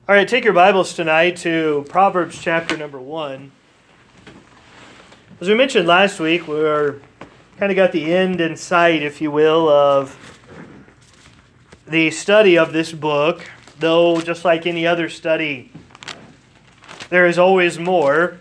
All right, take your Bibles tonight to Proverbs chapter number 1. As we mentioned last week, we're kind of got the end in sight, if you will, of the study of this book. Though, just like any other study, there is always more.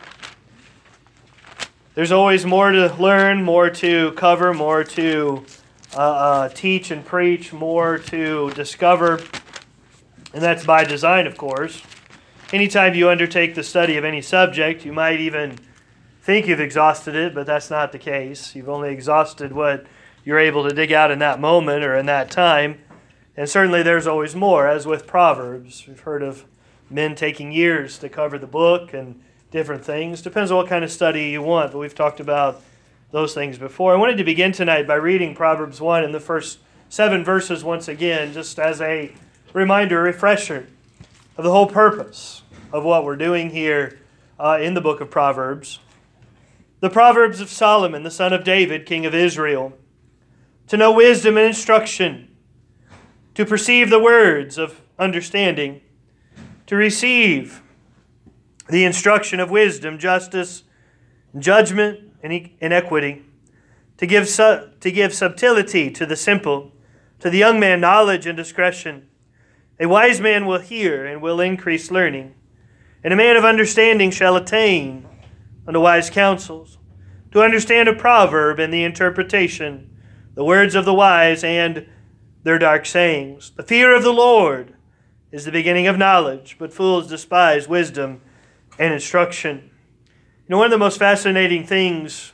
There's always more to learn, more to cover, more to teach and preach, more to discover. And that's by design, of course. Anytime you undertake the study of any subject, you might even think you've exhausted it, but that's not the case. You've only exhausted what you're able to dig out in that moment or in that time. And certainly there's always more, as with Proverbs. We've heard of men taking years to cover the book and different things. Depends on what kind of study you want, but we've talked about those things before. I wanted to begin tonight by reading Proverbs 1 in the first 7 verses once again, just as a reminder, a refresher of the whole purpose of what we're doing here in the book of Proverbs. The Proverbs of Solomon, the son of David, king of Israel, to know wisdom and instruction, to perceive the words of understanding, to receive the instruction of wisdom, justice, judgment, and equity, to give subtlety to the simple, to the young man knowledge and discretion. A wise man will hear and will increase learning, and a man of understanding shall attain unto wise counsels, to understand a proverb and the interpretation, the words of the wise and their dark sayings. The fear of the Lord is the beginning of knowledge, but fools despise wisdom and instruction. You know, one of the most fascinating things,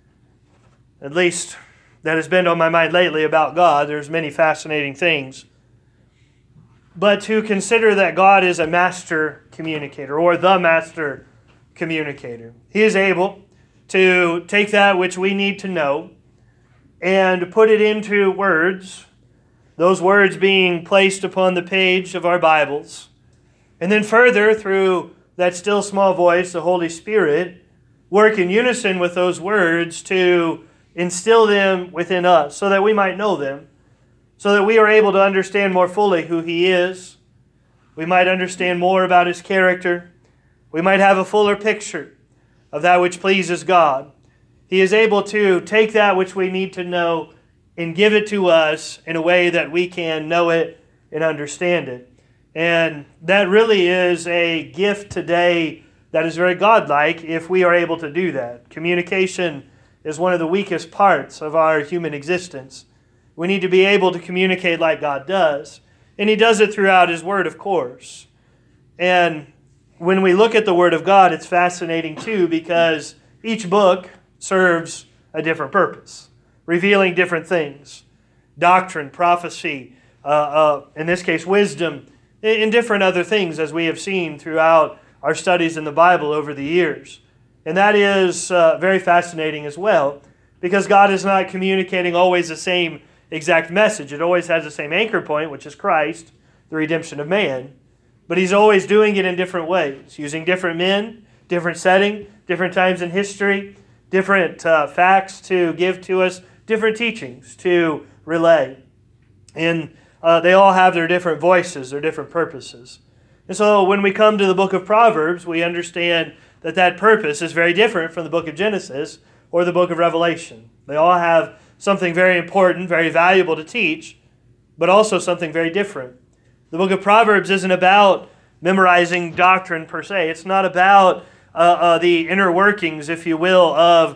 at least that has been on my mind lately about God, there's many fascinating things, but to consider that God is a master communicator, or the master communicator. He is able to take that which we need to know and put it into words, those words being placed upon the page of our Bibles, and then further, through that still small voice, the Holy Spirit, work in unison with those words to instill them within us so that we might know them, so that we are able to understand more fully who He is. We might understand more about His character. We might have a fuller picture of that which pleases God. He is able to take that which we need to know and give it to us in a way that we can know it and understand it. And that really is a gift today that is very godlike if we are able to do that. Communication is one of the weakest parts of our human existence. We need to be able to communicate like God does. And He does it throughout His Word, of course. And when we look at the Word of God, it's fascinating too, because each book serves a different purpose, revealing different things. Doctrine, prophecy, in this case wisdom, and different other things, as we have seen throughout our studies in the Bible over the years. And that is very fascinating as well, because God is not communicating always the same exact message. It always has the same anchor point, which is Christ, the redemption of man. But He's always doing it in different ways, using different men, different setting, different times in history, different facts to give to us, different teachings to relay. And they all have their different voices, their different purposes. And so when we come to the book of Proverbs, we understand that that purpose is very different from the book of Genesis or the book of Revelation. They all have something very important, very valuable to teach, but also something very different. The book of Proverbs isn't about memorizing doctrine per se. It's not about the inner workings, if you will, of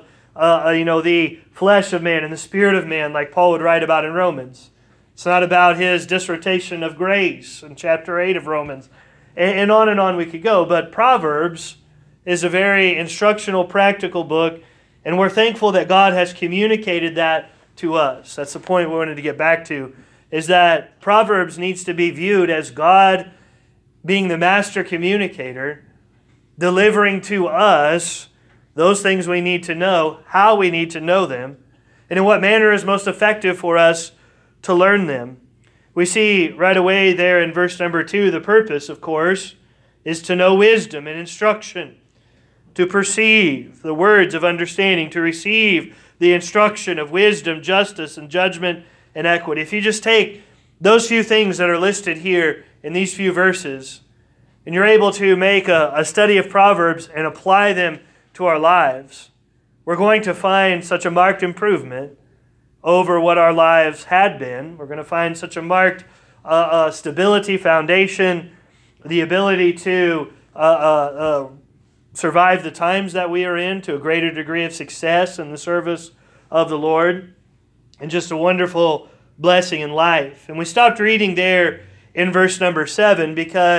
the flesh of man and the spirit of man, like Paul would write about in Romans. It's not about his dissertation of grace in chapter 8 of Romans. And on we could go. But Proverbs is a very instructional, practical book, and we're thankful that God has communicated that to us. That's the point we wanted to get back to, is that Proverbs needs to be viewed as God being the master communicator, delivering to us those things we need to know, how we need to know them, and in what manner is most effective for us to learn them. We see right away there in verse number 2, the purpose, of course, is to know wisdom and instruction, to perceive the words of understanding, to receive the instruction of wisdom, justice, and judgment, and equity. If you just take those few things that are listed here in these few verses, and you're able to make a study of Proverbs and apply them to our lives, we're going to find such a marked improvement over what our lives had been. We're going to find such a marked stability, foundation, the ability to survive the times that we are in to a greater degree of success in the service of the Lord, and just a wonderful blessing in life. And we stopped reading there in verse number 7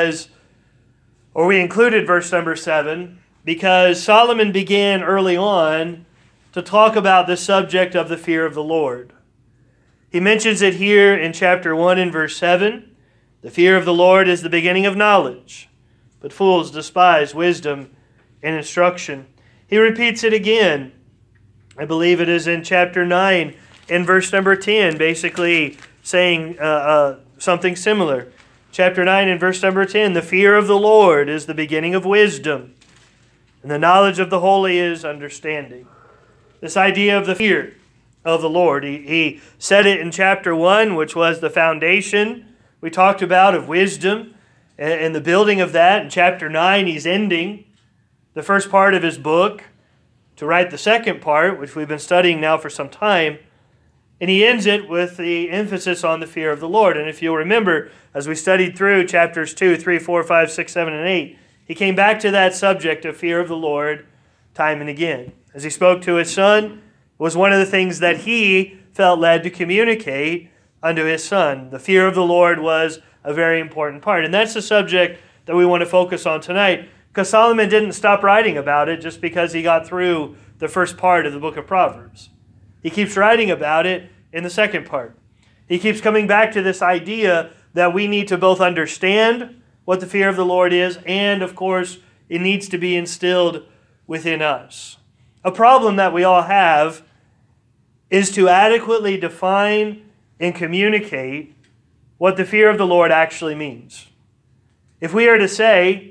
we included verse number 7 because Solomon began early on to talk about the subject of the fear of the Lord. He mentions it here in chapter 1 and verse 7. The fear of the Lord is the beginning of knowledge, but fools despise wisdom and instruction. He repeats it again. I believe it is in chapter 9 in verse number 10, basically saying something similar. Chapter 9 and verse number 10, the fear of the Lord is the beginning of wisdom, and the knowledge of the holy is understanding. This idea of the fear of the Lord, he said it in chapter 1, which was the foundation we talked about of wisdom and the building of that. In chapter 9, he's ending the first part of his book to write the second part, which we've been studying now for some time. And he ends it with the emphasis on the fear of the Lord. And if you'll remember, as we studied through chapters 2, 3, 4, 5, 6, 7, and 8, he came back to that subject of fear of the Lord time and again. As he spoke to his son, was one of the things that he felt led to communicate unto his son. The fear of the Lord was a very important part. And that's the subject that we want to focus on tonight, because Solomon didn't stop writing about it just because he got through the first part of the book of Proverbs. He keeps writing about it in the second part. He keeps coming back to this idea that we need to both understand what the fear of the Lord is, and of course, it needs to be instilled within us. A problem that we all have is to adequately define and communicate what the fear of the Lord actually means. If we were to say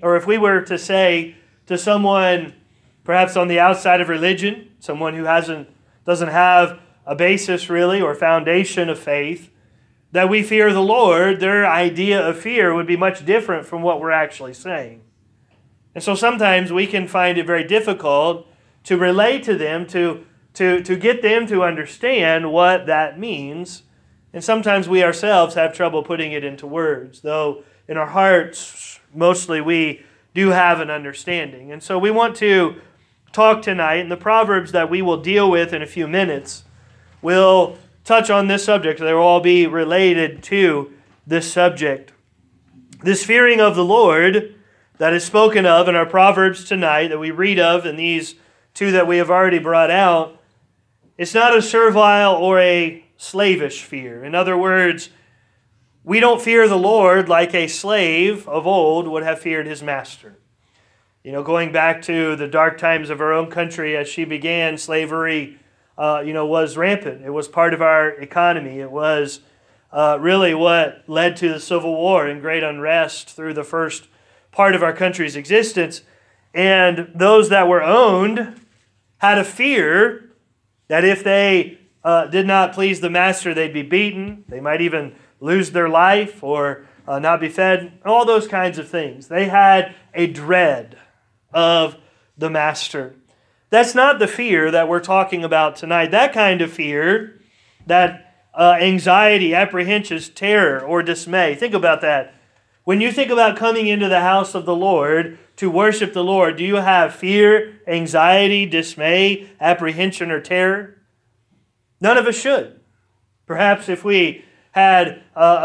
to someone perhaps on the outside of religion, someone who doesn't have a basis really or foundation of faith, that we fear the Lord, their idea of fear would be much different from what we're actually saying. And so sometimes we can find it very difficult to relate to them, to get them to understand what that means. And sometimes we ourselves have trouble putting it into words, though in our hearts, mostly we do have an understanding. And so we want to talk tonight, and the Proverbs that we will deal with in a few minutes will touch on this subject. They will all be related to this subject. This fearing of the Lord that is spoken of in our Proverbs tonight, that we read of in these two that we have already brought out, it's not a servile or a slavish fear. In other words, we don't fear the Lord like a slave of old would have feared his master. Going back to the dark times of our own country as she began, slavery, was rampant. It was part of our economy. It was really what led to the Civil War and great unrest through the first part of our country's existence. And those that were owned had a fear that if they did not please the master, they'd be beaten. They might even lose their life or not be fed, all those kinds of things. They had a dread of the master. That's not the fear that we're talking about tonight. That kind of fear, that anxiety, apprehension, terror, or dismay. Think about that. When you think about coming into the house of the Lord to worship the Lord, do you have fear, anxiety, dismay, apprehension, or terror? None of us should. Perhaps if we had,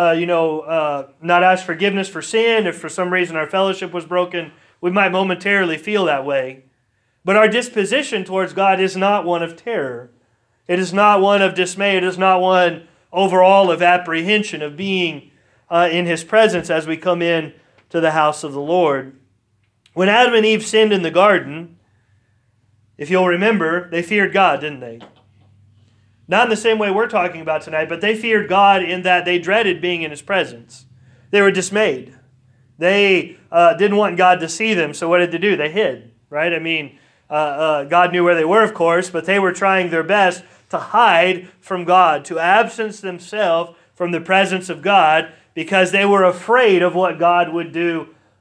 not asked forgiveness for sin, if for some reason our fellowship was broken, we might momentarily feel that way. But our disposition towards God is not one of terror. It is not one of dismay. It is not one overall of apprehension of being in His presence as we come in to the house of the Lord. When Adam and Eve sinned in the garden, if you'll remember, they feared God, didn't they? Not in the same way we're talking about tonight, but they feared God in that they dreaded being in His presence. They were dismayed. They didn't want God to see them, so what did they do? They hid, right? I mean, God knew where they were, of course, but they were trying their best to hide from God, to absence themselves from the presence of God, because they were afraid of what God would do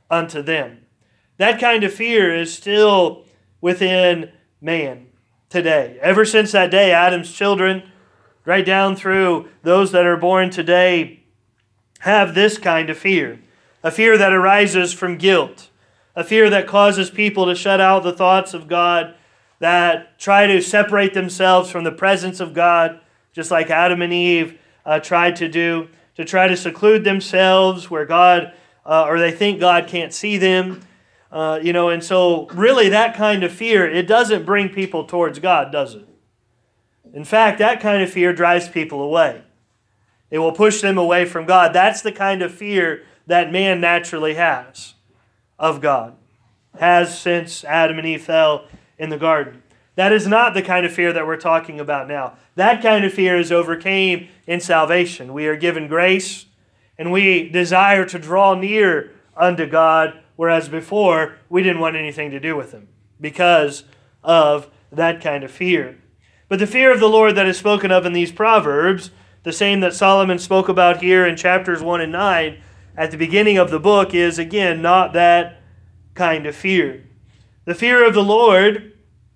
unto them. That kind of fear is still within man today. Ever since that day, Adam's children, right down through those that are born today, have this kind of fear. A fear that arises from guilt. A fear that causes people to shut out the thoughts of God, that try to separate themselves from the presence of God, just like Adam and Eve tried to do, to try to seclude themselves where God, or they think God can't see them. And so really that kind of fear, it doesn't bring people towards God, does it? In fact, that kind of fear drives people away. It will push them away from God. That's the kind of fear that man naturally has of God, has since Adam and Eve fell in the garden. That is not the kind of fear that we're talking about now. That kind of fear is overcame in salvation. We are given grace, and we desire to draw near unto God, whereas before we didn't want anything to do with Him because of that kind of fear. But the fear of the Lord that is spoken of in these Proverbs, the same that Solomon spoke about here in chapters 1 and 9, at the beginning of the book, is again not that kind of fear. The fear of the Lord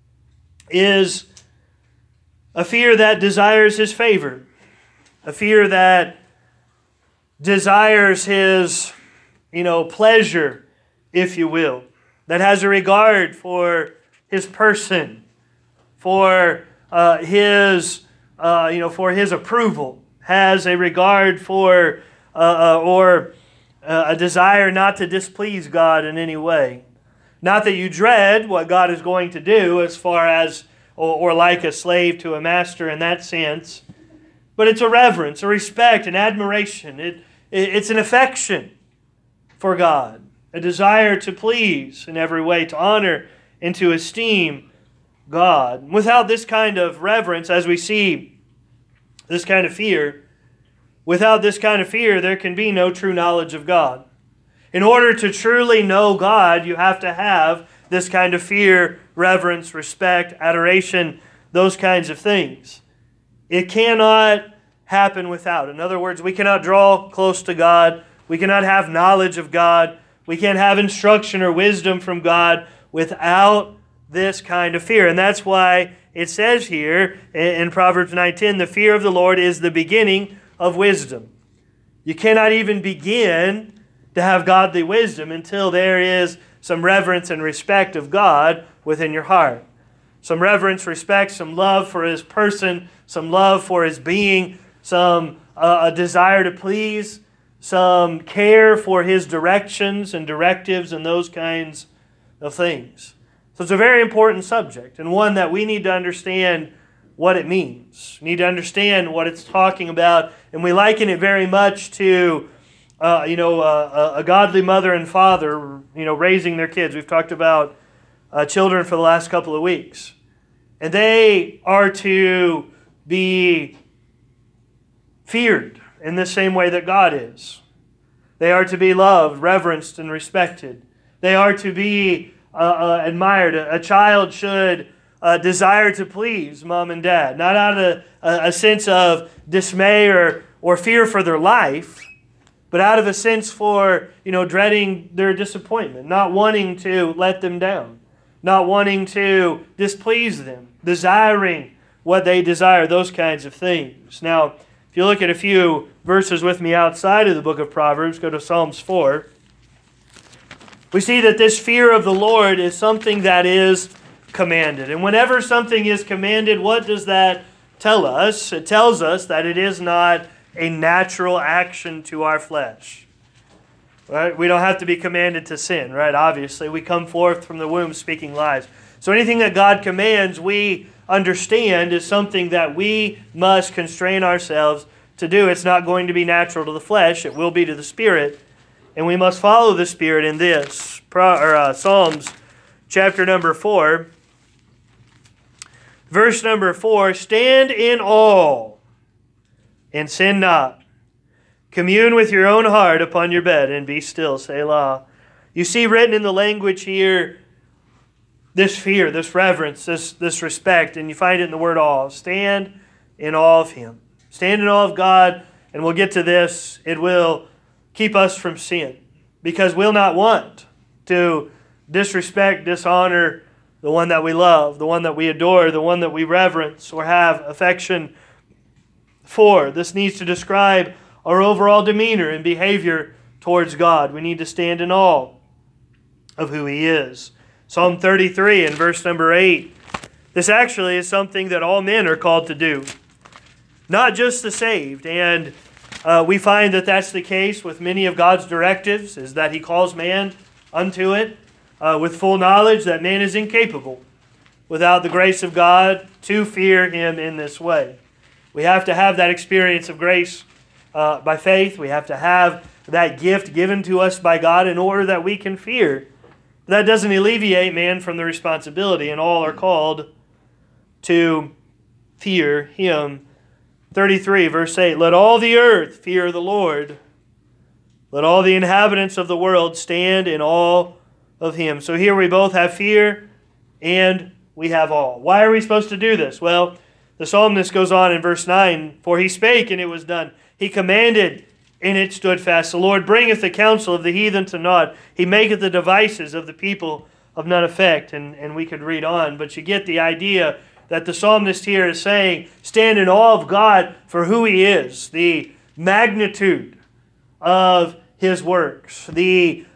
is a fear that desires His favor, a fear that desires His, pleasure, if you will, that has a regard for His person, for His approval, has a regard for or a desire not to displease God in any way. Not that you dread what God is going to do as far as, or like a slave to a master in that sense, but it's a reverence, a respect, an admiration. It's an affection for God, a desire to please in every way, to honor and to esteem God. Without this kind of reverence, as we see this kind of fear, without this kind of fear, there can be no true knowledge of God. In order to truly know God, you have to have this kind of fear, reverence, respect, adoration, those kinds of things. It cannot happen without. In other words, we cannot draw close to God. We cannot have knowledge of God. We can't have instruction or wisdom from God without this kind of fear. And that's why it says here in Proverbs 9:10, the fear of the Lord is the beginning of wisdom. You cannot even begin to have godly wisdom until there is some reverence and respect of God within your heart. Some reverence, respect, some love for His person, some love for His being, some a desire to please, some care for His directions and directives and those kinds of things. So it's a very important subject, and one that we need to understand what it means. We need to understand what it's talking about, and we liken it very much to a godly mother and father, raising their kids. We've talked about children for the last couple of weeks. And they are to be feared in the same way that God is. They are to be loved, reverenced, and respected. They are to be admired. A child should desire to please mom and dad, not out of a sense of dismay or fear for their life, but out of a sense for, dreading their disappointment, not wanting to let them down, not wanting to displease them, desiring what they desire, those kinds of things. Now, if you look at a few verses with me outside of the book of Proverbs, go to Psalms 4, we see that this fear of the Lord is something that is commanded. And whenever something is commanded, what does that tell us? It tells us that it is not a natural action to our flesh. Right? We don't have to be commanded to sin, right? Obviously, we come forth from the womb speaking lies. So anything that God commands, we understand is something that we must constrain ourselves to do. It's not going to be natural to the flesh. It will be to the Spirit. And we must follow the Spirit in this. Psalms chapter number 4, verse number 4, stand in awe and sin not. Commune with your own heart upon your bed and be still, Selah. You see written in the language here this fear, this reverence, this respect, and you find it in the word awe. Stand in awe of Him. Stand in awe of God, and we'll get to this. It will keep us from sin. because we'll not want to disrespect, dishonor the one that we love, the one that we adore, the one that we reverence or have affection for. This needs to describe our overall demeanor and behavior towards God. We need to stand in awe of who He is. Psalm 33 and verse number 8. This actually is something that all men are called to do, not just the saved. And we find that that's the case with many of God's directives, is that He calls man unto it with full knowledge that man is incapable without the grace of God to fear Him in this way. We have to have that experience of grace by faith. We have to have that gift given to us by God in order that we can fear. That doesn't alleviate man from the responsibility, and all are called to fear Him. 33, verse 8, let all the earth fear the Lord. Let all the inhabitants of the world stand in awe of Him. So here we both have fear and we have awe. Why are we supposed to do this? Well, the psalmist goes on in verse 9, for He spake and it was done. He commanded and it stood fast. The Lord bringeth the counsel of the heathen to naught. He maketh the devices of the people of none effect. And we could read on, but you get the idea that the psalmist here is saying, stand in awe of God for who He is, the magnitude of His works, the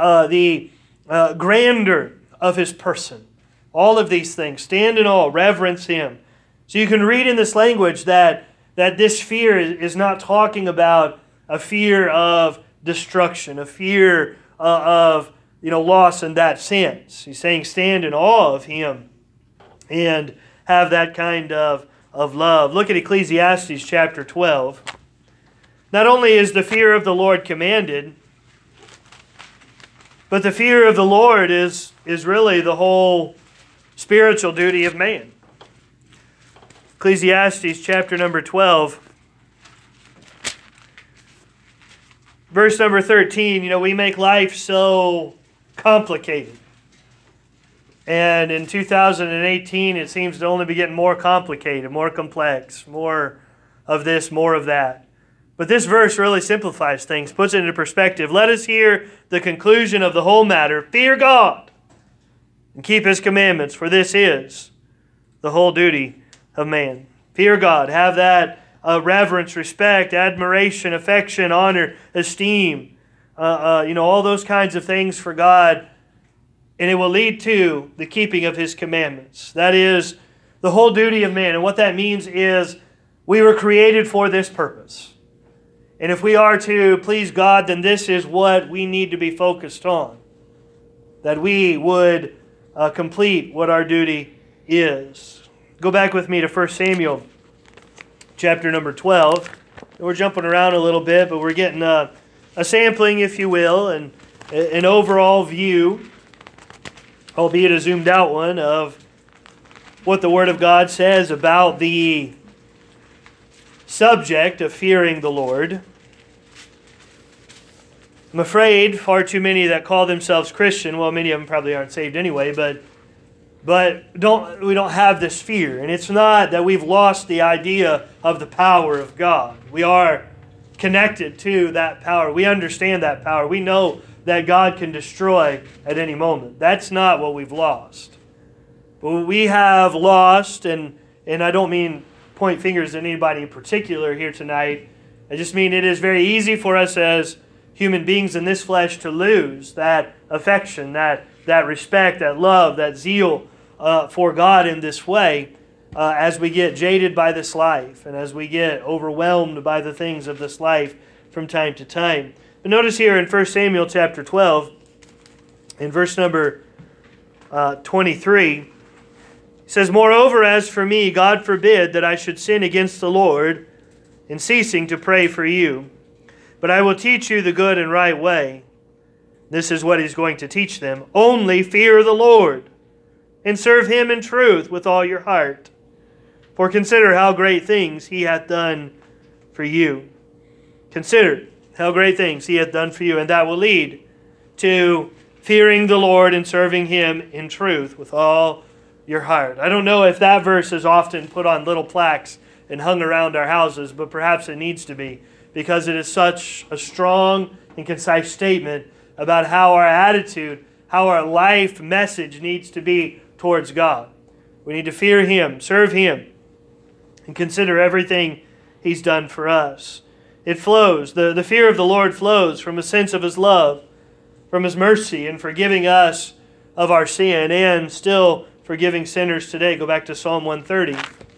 grandeur of His person. All of these things. Stand in awe, reverence Him. So you can read in this language that this fear is not talking about a fear of destruction, a fear of loss in that sense. He's saying stand in awe of Him and have that kind of love. Look at Ecclesiastes chapter 12. Not only is the fear of the Lord commanded, but the fear of the Lord is really the whole spiritual duty of man. Ecclesiastes chapter number 12. Verse number 13, we make life so complicated. And in 2018, it seems to only be getting more complicated, more complex, more of this, more of that. But this verse really simplifies things, puts it into perspective. Let us hear the conclusion of the whole matter. Fear God and keep His commandments, for this is the whole duty of man. Fear God. Have that reverence, respect, admiration, affection, honor, esteem, all those kinds of things for God. And it will lead to the keeping of His commandments. That is the whole duty of man. And what that means is we were created for this purpose. And if we are to please God, then this is what we need to be focused on. That we would complete what our duty is. Go back with me to 1 Samuel chapter number 12. We're jumping around a little bit, but we're getting a sampling, if you will, and an overall view, albeit a zoomed out one, of what the Word of God says about the subject of fearing the Lord. I'm afraid far too many that call themselves Christian, well, many of them probably aren't saved anyway, but we don't have this fear. And it's not that we've lost the idea of the power of God. We are connected to that power. We understand that power. We know that God can destroy at any moment. That's not what we've lost. But what we have lost, and I don't mean point fingers at anybody in particular here tonight, I just mean it is very easy for us as human beings in this flesh to lose that affection, that respect, that love, that zeal for God in this way as we get jaded by this life and as we get overwhelmed by the things of this life from time to time. But notice here in 1 Samuel chapter 12, in verse number 23, it says, moreover, as for me, God forbid that I should sin against the Lord in ceasing to pray for you. But I will teach you the good and right way. This is what He's going to teach them. Only fear the Lord and serve Him in truth with all your heart. For consider how great things He hath done for you. Consider how great things He hath done for you. And that will lead to fearing the Lord and serving Him in truth with all your heart. I don't know if that verse is often put on little plaques and hung around our houses, but perhaps it needs to be, because it is such a strong and concise statement about how our attitude, how our life message needs to be towards God. We need to fear Him, serve Him, and consider everything He's done for us. It flows, the fear of the Lord flows from a sense of His love, from His mercy, and forgiving us of our sin, and still forgiving sinners today. Go back to Psalm 130.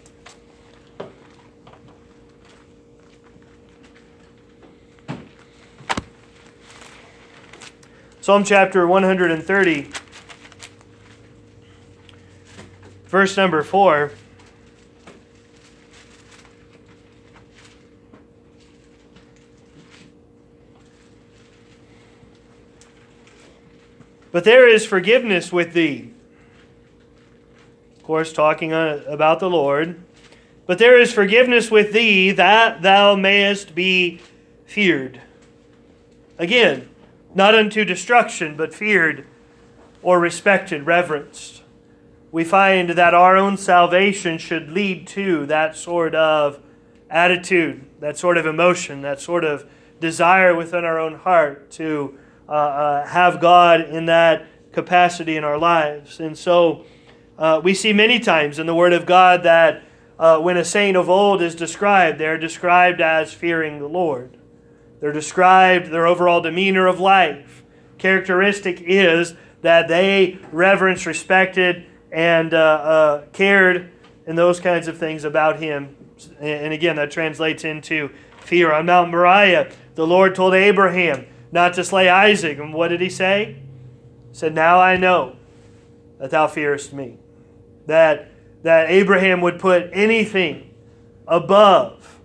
Psalm chapter 130, verse number 4. But there is forgiveness with thee. Of course, talking about the Lord. But there is forgiveness with thee, that thou mayest be feared. Again, not unto destruction, but feared or respected, reverenced. We find that our own salvation should lead to that sort of attitude, that sort of emotion, that sort of desire within our own heart to have God in that capacity in our lives. And so we see many times in the Word of God that when a saint of old is described, they're described as fearing the Lord. They're described, their overall demeanor of life. Characteristic is that they reverenced, respected, and cared and those kinds of things about Him. And again, that translates into fear. On Mount Moriah, the Lord told Abraham not to slay Isaac. And what did He say? He said, "Now I know that thou fearest me." That Abraham would put anything above,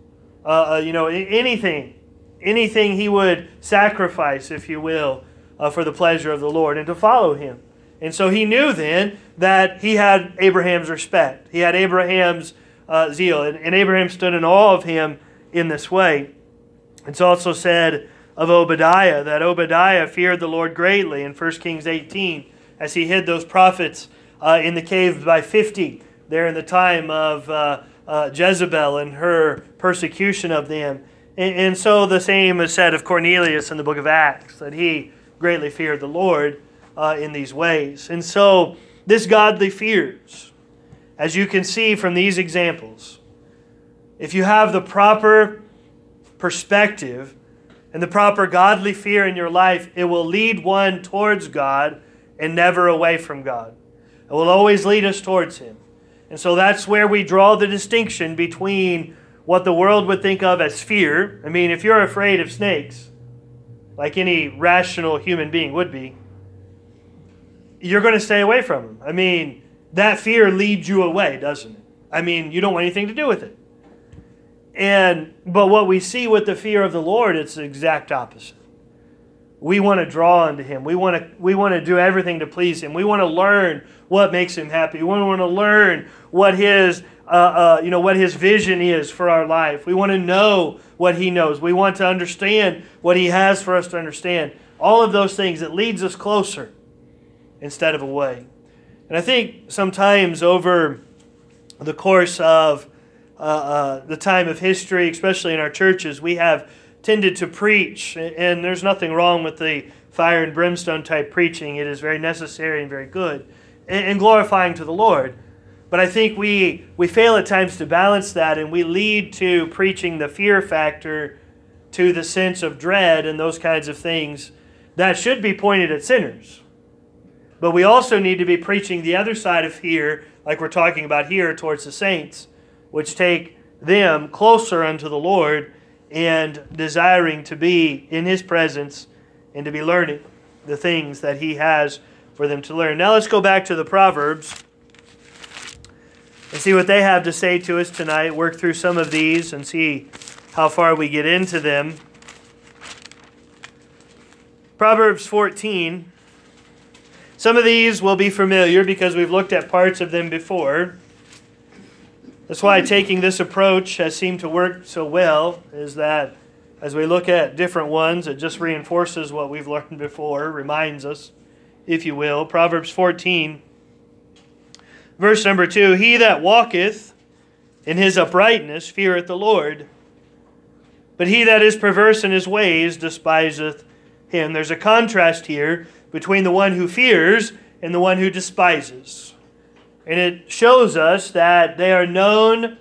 anything he would sacrifice, if you will, for the pleasure of the Lord and to follow Him. And so he knew then that he had Abraham's respect. He had Abraham's zeal. And Abraham stood in awe of him in this way. It's also said of Obadiah that Obadiah feared the Lord greatly in 1 Kings 18 as he hid those prophets in the cave by 50 there in the time of Jezebel and her persecution of them. And so the same is said of Cornelius in the book of Acts, that he greatly feared the Lord in these ways. And so this godly fears, as you can see from these examples, if you have the proper perspective and the proper godly fear in your life, it will lead one towards God and never away from God. It will always lead us towards Him. And so that's where we draw the distinction between what the world would think of as fear. I mean, if you're afraid of snakes, like any rational human being would be, you're going to stay away from them. I mean, that fear leads you away, doesn't it? I mean, you don't want anything to do with it. But what we see with the fear of the Lord, it's the exact opposite. We want to draw unto Him. We want to do everything to please Him. We want to learn what makes Him happy. We want to learn what His what His vision is for our life. We want to know what He knows. We want to understand what He has for us to understand. All of those things, it leads us closer instead of away. And I think sometimes over the course of the time of history, especially in our churches, we have tended to preach, and there's nothing wrong with the fire and brimstone type preaching. It is very necessary and very good and glorifying to the Lord. But I think we fail at times to balance that, and we lead to preaching the fear factor to the sense of dread and those kinds of things that should be pointed at sinners. But we also need to be preaching the other side of fear, like we're talking about here, towards the saints, which take them closer unto the Lord and desiring to be in His presence and to be learning the things that He has for them to learn. Now let's go back to the Proverbs and see what they have to say to us tonight. Work through some of these and see how far we get into them. Proverbs 14. Some of these will be familiar because we've looked at parts of them before. That's why taking this approach has seemed to work so well, is that as we look at different ones, it just reinforces what we've learned before, reminds us, if you will. Proverbs 14, verse number 2, He that walketh in his uprightness feareth the Lord, but he that is perverse in his ways despiseth him. There's a contrast here between the one who fears and the one who despises. And it shows us that they are known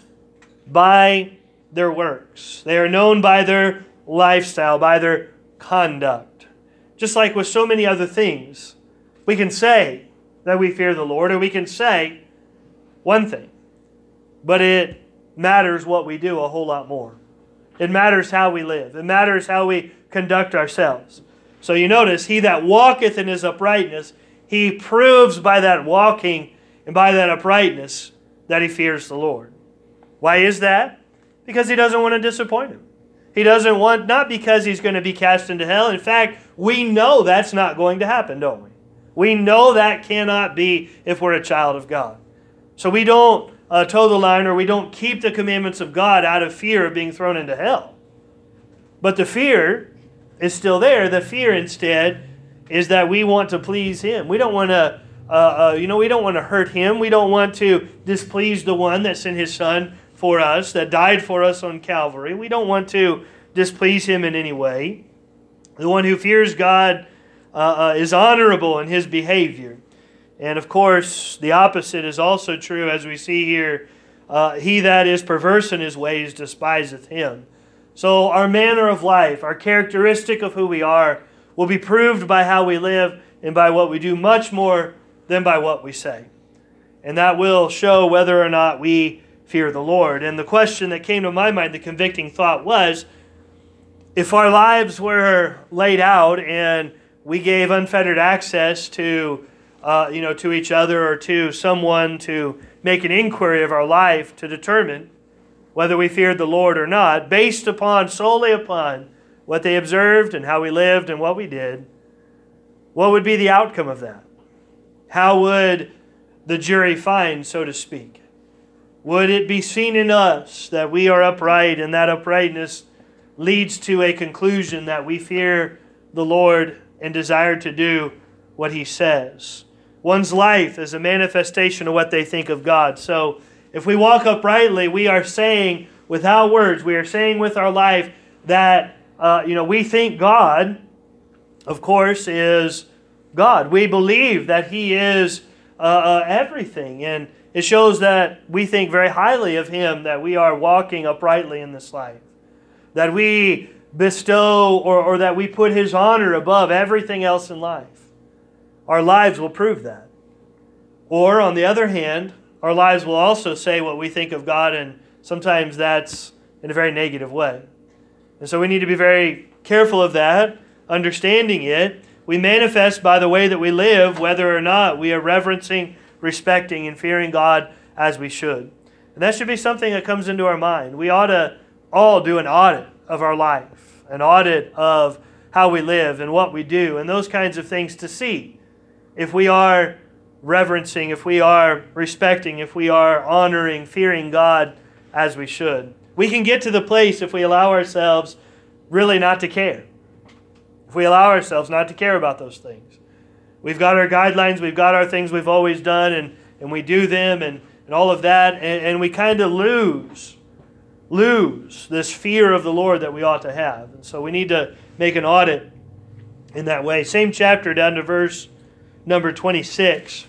by their works. They are known by their lifestyle, by their conduct. Just like with so many other things, we can say that we fear the Lord, or we can say one thing, but it matters what we do a whole lot more. It matters how we live. It matters how we conduct ourselves. So you notice, he that walketh in his uprightness, he proves by that walking and by that uprightness that he fears the Lord. Why is that? Because he doesn't want to disappoint him. He doesn't want, not because he's going to be cast into hell. In fact, we know that's not going to happen, don't we? We know that cannot be if we're a child of God. So we don't toe the line, or we don't keep the commandments of God out of fear of being thrown into hell. But the fear is still there. The fear instead is that we want to please him. We don't want to, we don't want to hurt him. We don't want to displease the one that sent his Son for us, that died for us on Calvary. We don't want to displease him in any way. The one who fears God is honorable in his behavior. And of course, the opposite is also true, as we see here. He that is perverse in his ways despiseth him. So our manner of life, our characteristic of who we are, will be proved by how we live and by what we do much more than by what we say. And that will show whether or not we fear the Lord. And the question that came to my mind, the convicting thought was, if our lives were laid out and we gave unfettered access to each other or to someone to make an inquiry of our life to determine whether we feared the Lord or not, based solely upon what they observed and how we lived and what we did, what would be the outcome of that? How would the jury find, so to speak? Would it be seen in us that we are upright, and that uprightness leads to a conclusion that we fear the Lord and desire to do what he says? One's life is a manifestation of what they think of God. So if we walk uprightly, we are saying without words, we are saying with our life that we think God, of course, is God. We believe that he is everything. And it shows that we think very highly of him, that we are walking uprightly in this life. That we bestow or that we put his honor above everything else in life. Our lives will prove that. Or, on the other hand, our lives will also say what we think of God, and sometimes that's in a very negative way. And so we need to be very careful of that, understanding it. We manifest by the way that we live whether or not we are reverencing, respecting, and fearing God as we should. And that should be something that comes into our mind. We ought to all do an audit of our life, an audit of how we live and what we do, and those kinds of things to see if we are reverencing, if we are respecting, if we are honoring, fearing God as we should. We can get to the place if we allow ourselves really not to care. If we allow ourselves not to care about those things. We've got our guidelines, we've got our things we've always done, and we do them and all of that, and we kind of lose this fear of the Lord that we ought to have. And so we need to make an audit in that way. Same chapter, down to verse number 26.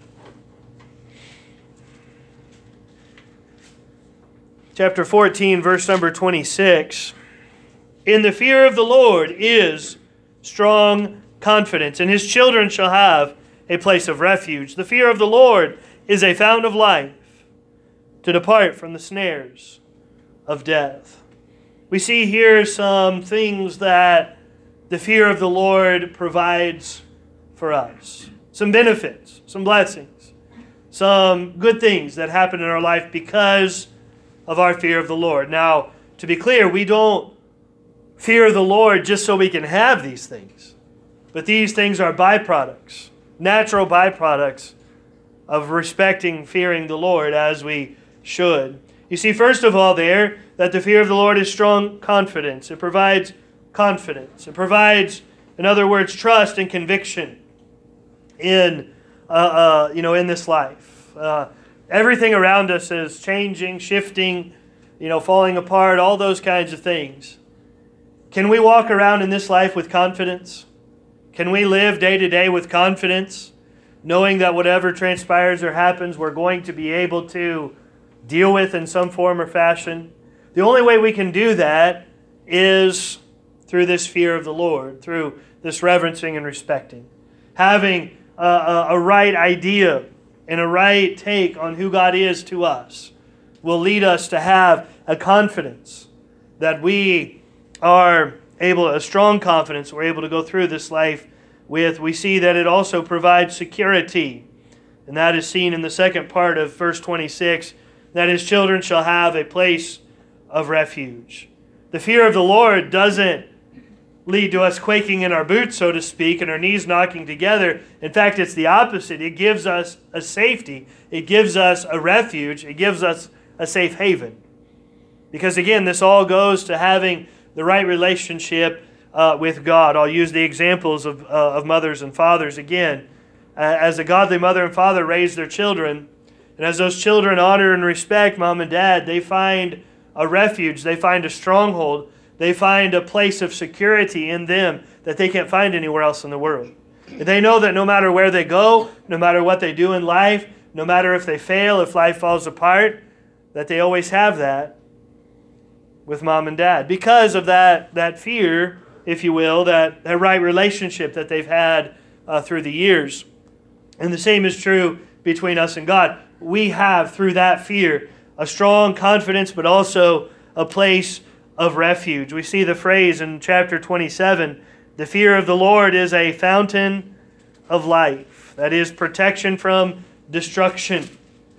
Chapter 14, verse number 26. In the fear of the Lord is strong confidence, and his children shall have a place of refuge. The fear of the Lord is a fountain of life, to depart from the snares of death. We see here some things that the fear of the Lord provides for us. Some benefits, some blessings, some good things that happen in our life because of our fear of the Lord. Now, to be clear, we don't fear the Lord just so we can have these things. But these things are byproducts, natural byproducts of respecting, fearing the Lord as we should. You see, first of all there, that the fear of the Lord is strong confidence. It provides confidence. It provides, in other words, trust and conviction in this life. Everything around us is changing, shifting, falling apart, all those kinds of things. Can we walk around in this life with confidence? Can we live day to day with confidence, knowing that whatever transpires or happens, we're going to be able to deal with in some form or fashion? The only way we can do that is through this fear of the Lord, through this reverencing and respecting. Having a right idea and a right take on who God is to us will lead us to have a confidence that we are able, a strong confidence we're able to go through this life with. We see that it also provides security. And that is seen in the second part of verse 26, that his children shall have a place of refuge. The fear of the Lord doesn't lead to us quaking in our boots, so to speak, and our knees knocking together. In fact, it's the opposite. It gives us a safety. It gives us a refuge. It gives us a safe haven. Because again, this all goes to having the right relationship with God. I'll use the examples of mothers and fathers again. As a godly mother and father raise their children, and as those children honor and respect mom and dad, they find a refuge. They find a stronghold. They find a place of security in them that they can't find anywhere else in the world. And they know that no matter where they go, no matter what they do in life, no matter if they fail, if life falls apart, that they always have that with mom and dad. Because of that fear, if you will, that right relationship that they've had through the years. And the same is true between us and God. We have, through that fear, a strong confidence, but also a place of refuge. We see the phrase in chapter 27, the fear of the Lord is a fountain of life. That is protection from destruction.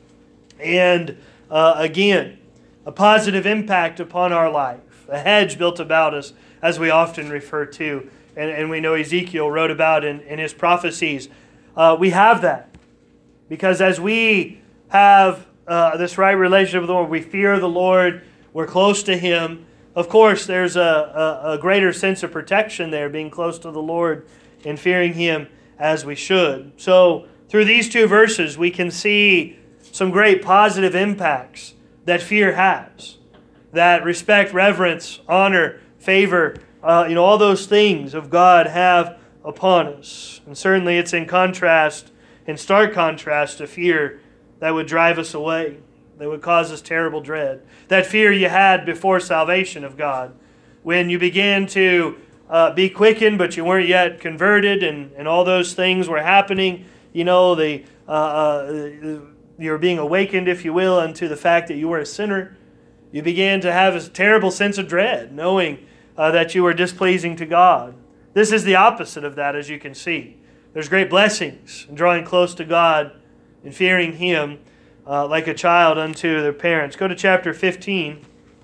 And again, a positive impact upon our life. A hedge built about us, as we often refer to, and we know Ezekiel wrote about in his prophecies. We have that. Because as we have this right relationship with the Lord, we fear the Lord, we're close to Him. Of course, there's a greater sense of protection there, being close to the Lord and fearing Him as we should. So, through these two verses, we can see some great positive impacts that fear has. That respect, reverence, honor, favor, all those things of God have upon us. And certainly it's in stark contrast to fear that would drive us away, that would cause us terrible dread. That fear you had before salvation of God, when you began to be quickened, but you weren't yet converted, and all those things were happening. You were being awakened, if you will, unto the fact that you were a sinner. You began to have a terrible sense of dread, knowing that you were displeasing to God. This is the opposite of that, as you can see. There's great blessings in drawing close to God and fearing Him like a child unto their parents. Go to chapter 15.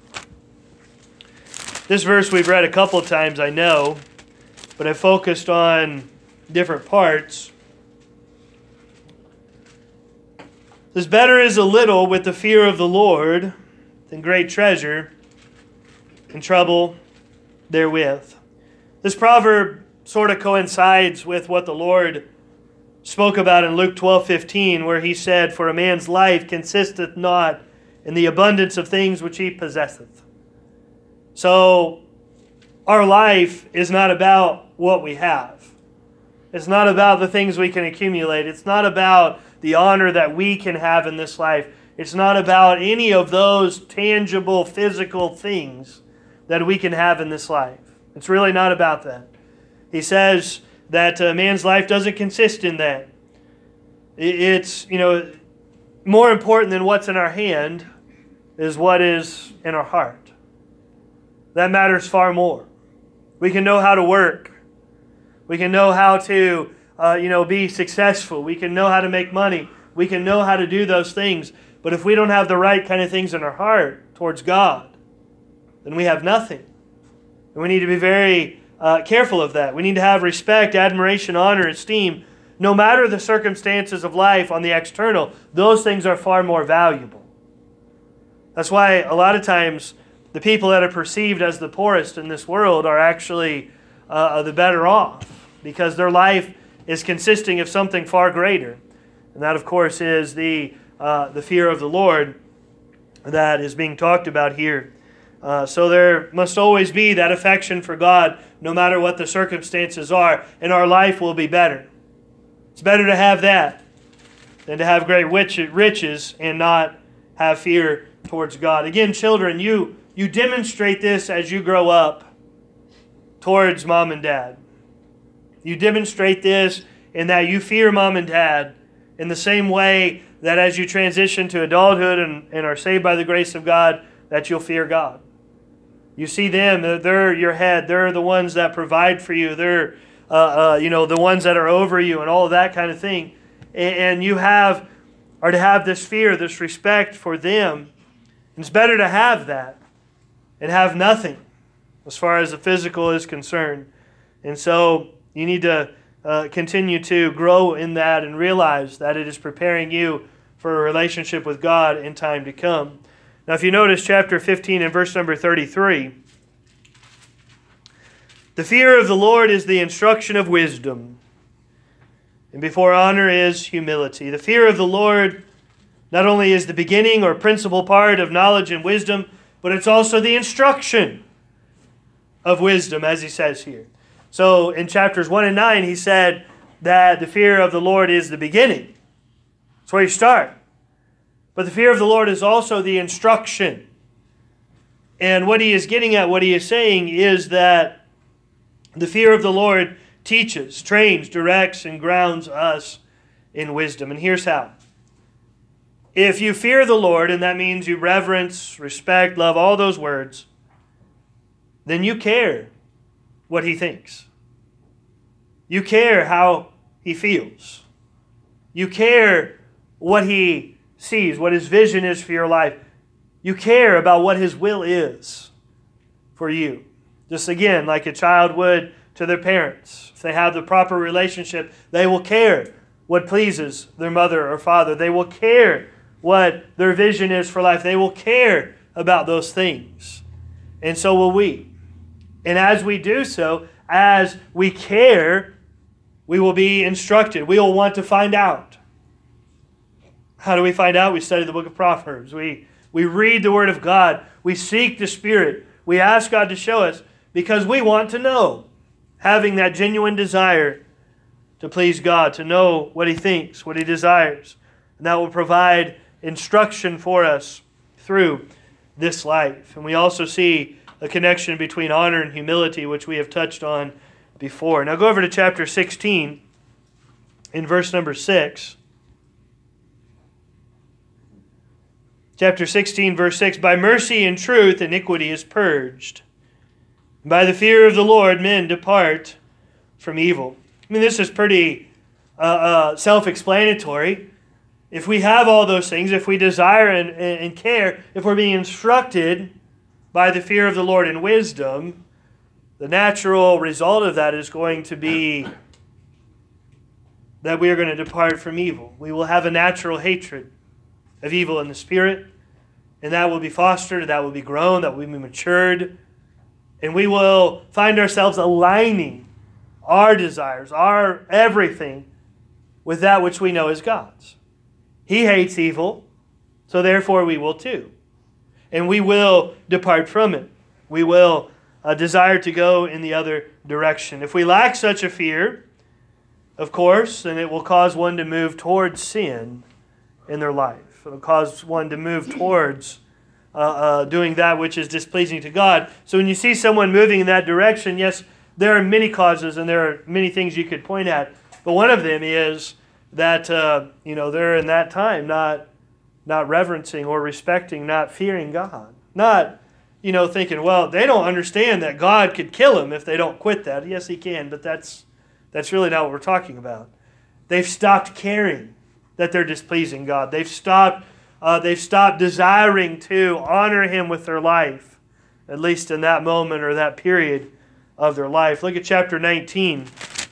This verse we've read a couple of times, I know, but I focused on different parts. It says, better is a little with the fear of the Lord than great treasure and trouble therewith. This proverb sort of coincides with what the Lord spoke about in Luke 12:15, where He said, for a man's life consisteth not in the abundance of things which he possesseth. So, our life is not about what we have. It's not about the things we can accumulate. It's not about the honor that we can have in this life. It's not about any of those tangible, physical things that we can have in this life. It's really not about that. He says that a man's life doesn't consist in that. It's, more important than what's in our hand is what is in our heart. That matters far more. We can know how to work. We can know how to, be successful. We can know how to make money. We can know how to do those things. But if we don't have the right kind of things in our heart towards God, then we have nothing. And we need to be very careful of that. We need to have respect, admiration, honor, esteem. No matter the circumstances of life on the external, those things are far more valuable. That's why a lot of times the people that are perceived as the poorest in this world are actually the better off, because their life is consisting of something far greater. And that, of course, is the fear of the Lord that is being talked about here So there must always be that affection for God, no matter what the circumstances are, and our life will be better. It's better to have that than to have great riches and not have fear towards God. Again, children, you demonstrate this as you grow up towards mom and dad. You demonstrate this in that you fear mom and dad in the same way that as you transition to adulthood and are saved by the grace of God, that you'll fear God. You see them, they're your head. They're the ones that provide for you. They're the ones that are over you and all of that kind of thing. And you are to have this fear, this respect for them. And it's better to have that and have nothing as far as the physical is concerned. And so you need to continue to grow in that and realize that it is preparing you for a relationship with God in time to come. Now, if you notice chapter 15 and verse number 33, the fear of the Lord is the instruction of wisdom, and before honor is humility. The fear of the Lord not only is the beginning or principal part of knowledge and wisdom, but it's also the instruction of wisdom, as he says here. So in chapters 1 and 9, he said that the fear of the Lord is the beginning. That's where you start. But the fear of the Lord is also the instruction. And what he is getting at, what he is saying is that the fear of the Lord teaches, trains, directs, and grounds us in wisdom. And here's how. If you fear the Lord, and that means you reverence, respect, love, all those words, then you care what he thinks. You care how he feels. You care what he sees, what his vision is for your life. You care about what his will is for you. Just again, like a child would to their parents. If they have the proper relationship, they will care what pleases their mother or father. They will care what their vision is for life. They will care about those things. And so will we. And as we do so, as we care, we will be instructed. We will want to find out. How do we find out? We study the book of Proverbs. We read the Word of God. We seek the Spirit. We ask God to show us because we want to know. Having that genuine desire to please God, to know what he thinks, what he desires. And that will provide instruction for us through this life. And we also see a connection between honor and humility, which we have touched on before. Now go over to chapter 16 in verse number 6. Chapter 16, verse 6, by mercy and truth iniquity is purged. By the fear of the Lord men depart from evil. I mean, this is pretty self-explanatory. If we have all those things, if we desire and care, if we're being instructed by the fear of the Lord in wisdom, the natural result of that is going to be that we are going to depart from evil. We will have a natural hatred of evil in the spirit, and that will be fostered, that will be grown, that will be matured, and we will find ourselves aligning our desires, our everything, with that which we know is God's. He hates evil, so therefore we will too. And we will depart from it. We will desire to go in the other direction. If we lack such a fear, of course, then it will cause one to move towards sin in their life. It will cause one to move towards doing that which is displeasing to God. So when you see someone moving in that direction, yes, there are many causes and there are many things you could point at. But one of them is that they're in that time not reverencing or respecting, not fearing God. Not, thinking, well, they don't understand that God could kill them if they don't quit that. Yes, he can, but that's really not what we're talking about. They've stopped caring that they're displeasing God. They've stopped desiring to honor him with their life, at least in that moment or that period of their life. Look at chapter 19,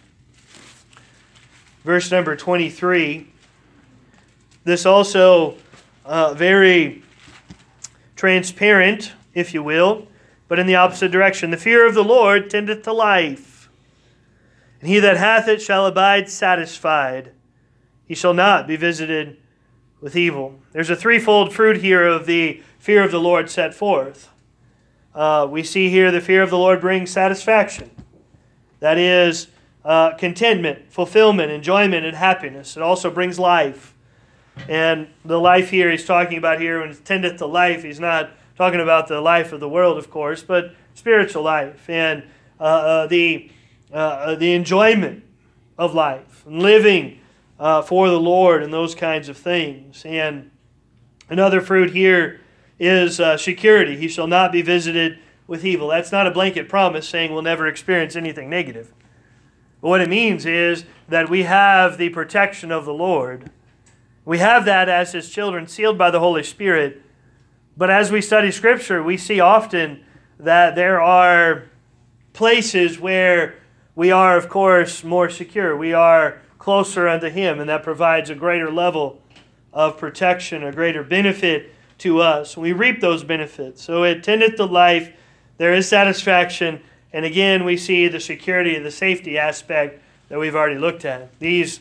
verse number 23. This also very transparent, if you will, but in the opposite direction. The fear of the Lord tendeth to life, and he that hath it shall abide satisfied. He shall not be visited with evil. There's a threefold fruit here of the fear of the Lord set forth. we see here the fear of the Lord brings satisfaction. That is contentment, fulfillment, enjoyment, and happiness. It also brings life. And the life here he's talking about here, when he tendeth to life, he's not talking about the life of the world, of course, but spiritual life and the enjoyment of life and living for the Lord and those kinds of things. And another fruit here is security. He shall not be visited with evil. That's not a blanket promise saying we'll never experience anything negative. But what it means is that we have the protection of the Lord. We have that as His children, sealed by the Holy Spirit. But as we study Scripture, we see often that there are places where we are, of course, more secure. We are closer unto Him, and that provides a greater level of protection, a greater benefit to us. We reap those benefits. So it tendeth to life. There is satisfaction. And again, we see the security and the safety aspect that we've already looked at. These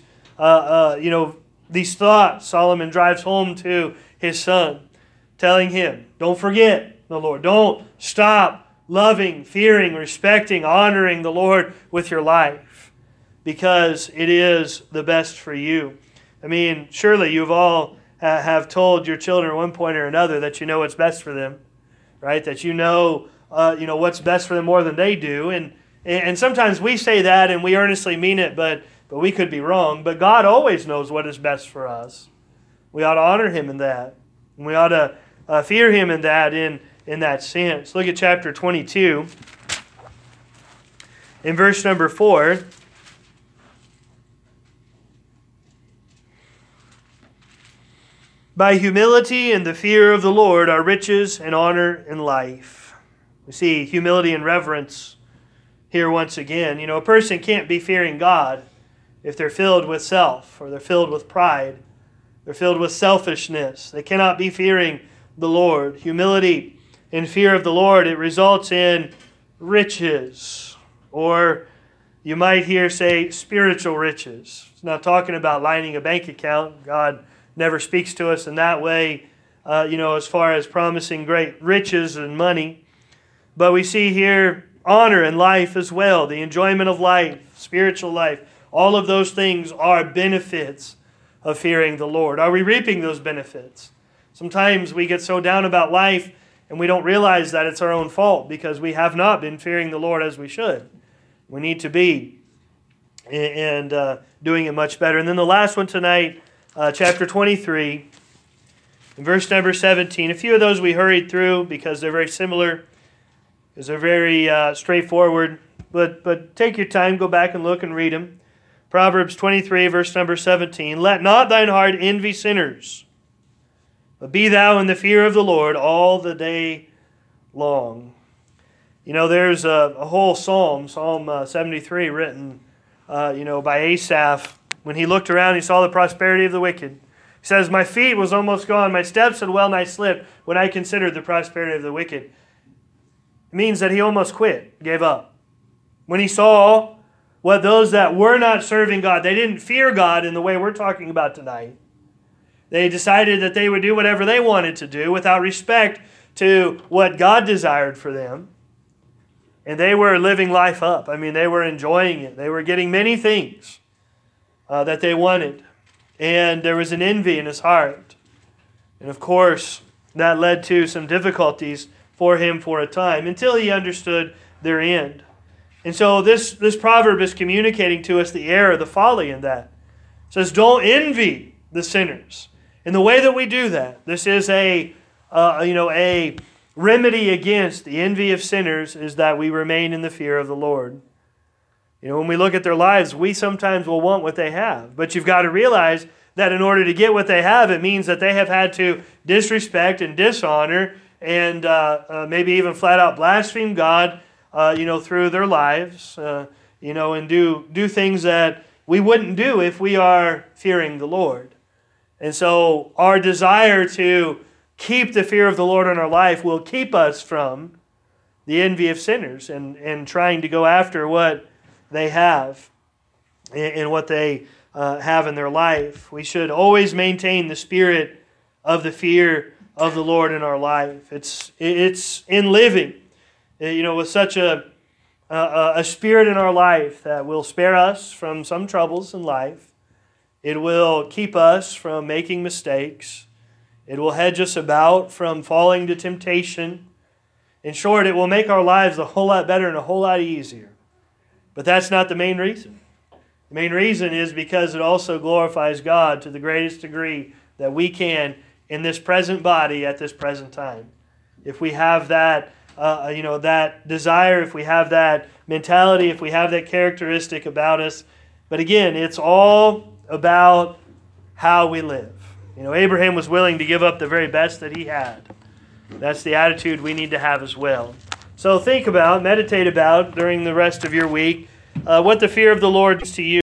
thoughts Solomon drives home to his son, telling him, don't forget the Lord. Don't stop loving, fearing, respecting, honoring the Lord with your life, because it is the best for you. I mean, surely you've all have told your children at one point or another that you know what's best for them, right? That you know what's best for them more than they do. And sometimes we say that and we earnestly mean it, but we could be wrong. But God always knows what is best for us. We ought to honor Him in that. And we ought to fear Him in that, in that sense. Look at chapter 22. In verse number 4. By humility and the fear of the Lord are riches and honor and life. We see humility and reverence here once again. A person can't be fearing God if they're filled with self, or they're filled with pride. They're filled with selfishness. They cannot be fearing the Lord. Humility and fear of the Lord, it results in riches. Or you might hear say spiritual riches. It's not talking about lining a bank account. God never speaks to us in that way, as far as promising great riches and money. But we see here honor and life as well, the enjoyment of life, spiritual life. All of those things are benefits of fearing the Lord. Are we reaping those benefits? Sometimes we get so down about life and we don't realize that it's our own fault because we have not been fearing the Lord as we should. We need to be and doing it much better. And then the last one tonight, chapter 23, in verse number 17. A few of those we hurried through because they're very similar, because they're very straightforward. But take your time, go back and look and read them. Proverbs 23, verse number 17. Let not thine heart envy sinners, but be thou in the fear of the Lord all the day long. There's a whole psalm, Psalm 73, written by Asaph. When he looked around, he saw the prosperity of the wicked. He says, my feet was almost gone, my steps had well nigh slipped when I considered the prosperity of the wicked. It means that he almost quit, gave up. When he saw what those that were not serving God, they didn't fear God in the way we're talking about tonight. They decided that they would do whatever they wanted to do without respect to what God desired for them. And they were living life up. I mean, they were enjoying it. They were getting many things that they wanted. And there was an envy in his heart. And of course, that led to some difficulties for him for a time until he understood their end. And so this proverb is communicating to us the error, the folly in that. It says, don't envy the sinners. And the way that we do that, this is a remedy against the envy of sinners, is that we remain in the fear of the Lord. When we look at their lives, we sometimes will want what they have. But you've got to realize that in order to get what they have, it means that they have had to disrespect and dishonor and maybe even flat out blaspheme God, through their lives, and do things that we wouldn't do if we are fearing the Lord. And so our desire to keep the fear of the Lord in our life will keep us from the envy of sinners and trying to go after what they have and what they have in their life. We should always maintain the spirit of the fear of the Lord in our life. It's in living with such a spirit in our life that will spare us from some troubles in life. It will keep us from making mistakes. It will hedge us about from falling to temptation. In short, it will make our lives a whole lot better and a whole lot easier. But that's not the main reason. The main reason is because it also glorifies God to the greatest degree that we can in this present body at this present time. If we have that, that desire, if we have that mentality, if we have that characteristic about us. But again, it's all about how we live. Abraham was willing to give up the very best that he had. That's the attitude we need to have as well. So think about, meditate about during the rest of your week what the fear of the Lord is to you.